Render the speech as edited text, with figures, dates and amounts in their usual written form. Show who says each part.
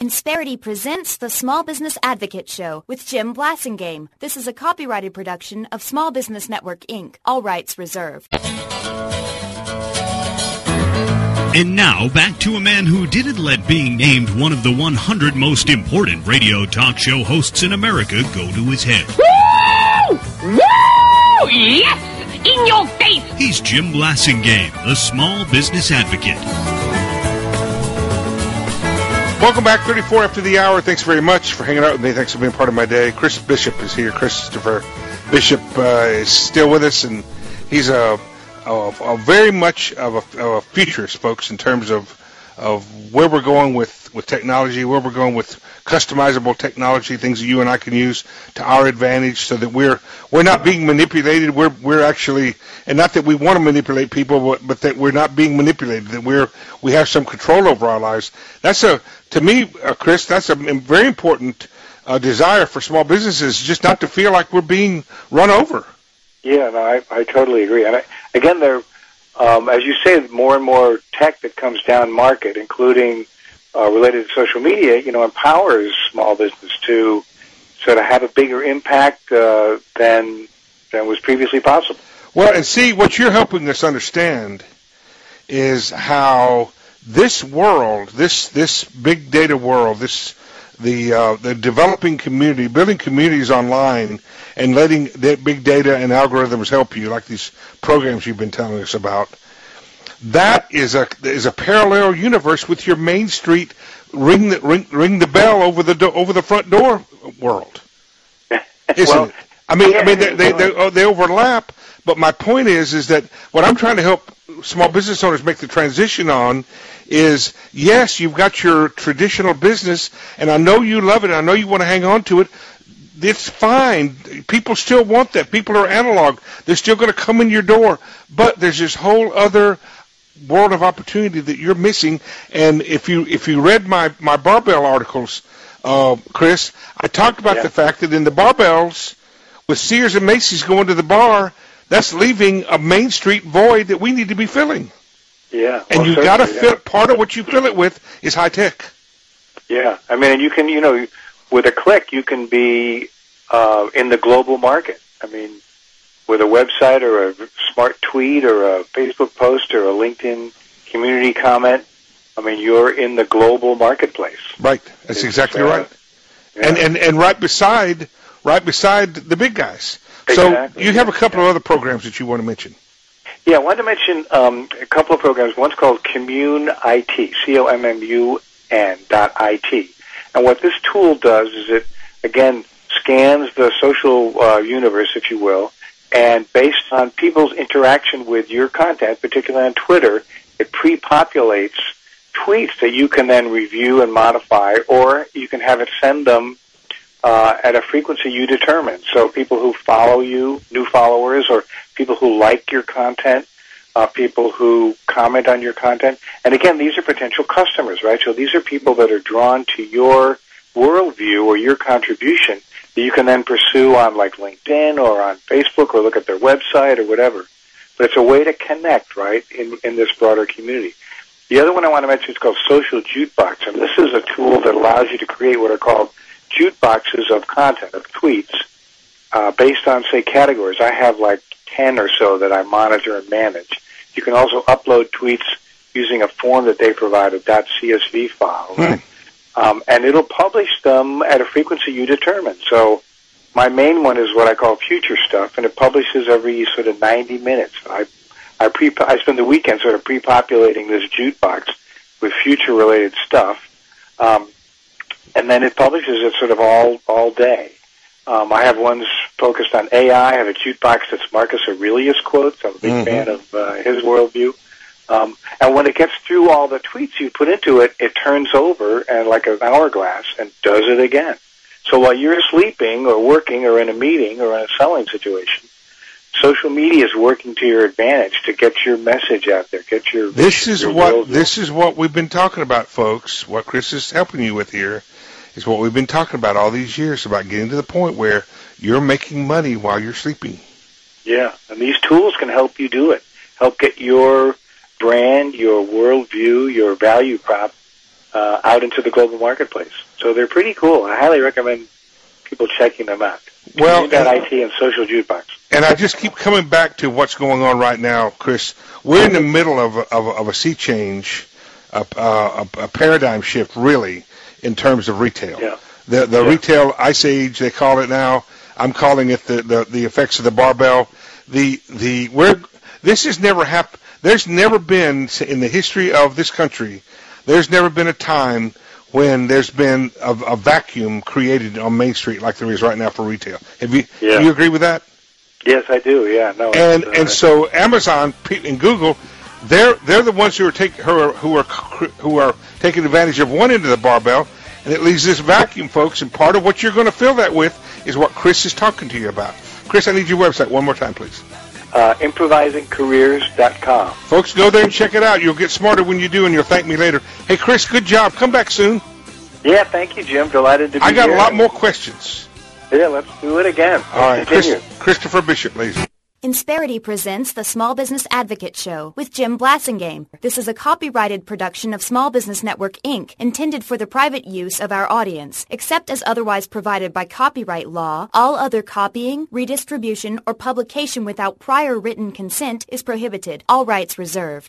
Speaker 1: Insperity presents the Small Business Advocate Show with Jim Blasingame. This is a copyrighted production of Small Business Network, Inc. All rights reserved.
Speaker 2: And now, back to a man who didn't let being named one of the 100 most important radio talk show hosts in America go to his head.
Speaker 3: Woo! Woo! Yes! In your face!
Speaker 2: He's Jim Blasingame, the Small Business Advocate.
Speaker 4: Welcome back, 34 after the hour. Thanks very much for hanging out with me. Thanks for being part of my day. Chris Bishop is here. Christopher Bishop is still with us, and he's a very much of a futurist, folks, in terms of where we're going with technology, where we're going with customizable technology, things that you and I can use to our advantage, so that we're not being manipulated. We're actually, and not that we want to manipulate people, but that we're not being manipulated. That we have some control over our lives. To me, Chris, that's a very important desire for small businesses, just not to feel like we're being run over.
Speaker 5: Yeah, no, I totally agree. And again, there, as you say, more and more tech that comes down market, including related to social media, empowers small business to sort of have a bigger impact than was previously possible.
Speaker 4: Well, and see, what you're helping us understand is how this world, this big data world, the developing community, building communities online, and letting that big data and algorithms help you, like these programs you've been telling us about. That is a parallel universe with your Main Street ring the bell over the front door world, isn't it? I mean, they overlap. But my point is that what I'm trying to help small business owners make the transition on is, yes, you've got your traditional business, and I know you love it, I know you want to hang on to it. It's fine. People still want that. People are analog. They're still going to come in your door. But there's this whole other world of opportunity that you're missing. And if you read my barbell articles, Chris, I talked about the fact that in the barbells, with Sears and Macy's going to the bar, that's leaving a Main Street void that we need to be filling.
Speaker 5: Yeah.
Speaker 4: And you've got to fill, part of what you fill it with is high tech. Yeah.
Speaker 5: I mean, and you can, with a click, you can be in the global market. I mean, with a website or a smart tweet or a Facebook post or a LinkedIn community comment, I mean, you're in the global marketplace.
Speaker 4: Right. That's exactly right. Yeah. And right beside the big guys.
Speaker 5: Exactly.
Speaker 4: So you have a couple of other programs that you want to mention.
Speaker 5: Yeah, I wanted to mention a couple of programs. One's called Commune IT, COMMUN.IT. And what this tool does is it, again, scans the social universe, if you will, and based on people's interaction with your content, particularly on Twitter, it pre-populates tweets that you can then review and modify, or you can have it send them at a frequency you determine. So people who follow you, new followers, or people who like your content, people who comment on your content. And again, these are potential customers, right? So these are people that are drawn to your worldview or your contribution that you can then pursue on like LinkedIn or on Facebook or look at their website or whatever. But it's a way to connect, right, in this broader community. The other one I want to mention is called Social Jukebox, and this is a tool that allows you to create what are called jukeboxes of content, of tweets, based on, say, categories. I have like 10 or so that I monitor and manage. You can also upload tweets using a form that they provide, a .csv file, right? And it'll publish them at a frequency you determine. So my main one is what I call future stuff, and it publishes every sort of 90 minutes. I spend the weekend sort of pre-populating this jukebox with future-related stuff. And then it publishes it sort of all day. I have ones focused on AI. I have a jukebox that's Marcus Aurelius quotes. I'm a big fan of his worldview. And when it gets through all the tweets you put into it, it turns over and like an hourglass and does it again. So while you're sleeping or working or in a meeting or in a selling situation, social media is working to your advantage to get your message out there. This is
Speaker 4: what we've been talking about, folks. What Chris is helping you with here is what we've been talking about all these years, about getting to the point where you're making money while you're sleeping.
Speaker 5: Yeah, and these tools can help you do it. Help get your brand, your worldview, your value prop out into the global marketplace. So they're pretty cool. I highly recommend people checking them out.
Speaker 4: Well,
Speaker 5: IT and Social Jukebox.
Speaker 4: And I just keep coming back to what's going on right now, Chris. We're in the middle of a sea change, a paradigm shift, really, in terms of retail.
Speaker 5: Yeah.
Speaker 4: The retail ice age, they call it now. I'm calling it the effects of the barbell. This has never happened. There's never been in the history of this country. There's never been a time when there's been a vacuum created on Main Street like there is right now for retail. Do you agree with that?
Speaker 5: Yes, I do. Yeah, no.
Speaker 4: And so Amazon and Google, they're the ones who are taking advantage of one end of the barbell, and it leaves this vacuum, folks. And part of what you're going to fill that with is what Chris is talking to you about. Chris, I need your website one more time, please.
Speaker 5: Improvisingcareers.com.
Speaker 4: Folks, go there and check it out. You'll get smarter when you do, and you'll thank me later. Hey, Chris, good job. Come back soon.
Speaker 5: Yeah, thank you, Jim. Delighted to be here.
Speaker 4: I got a lot more questions.
Speaker 5: Yeah, let's do it again.
Speaker 4: All right, Christopher Bishop, ladies.
Speaker 1: Insperity presents the Small Business Advocate Show with Jim Blassingame. This is a copyrighted production of Small Business Network, Inc., intended for the private use of our audience. Except as otherwise provided by copyright law, all other copying, redistribution, or publication without prior written consent is prohibited. All rights reserved.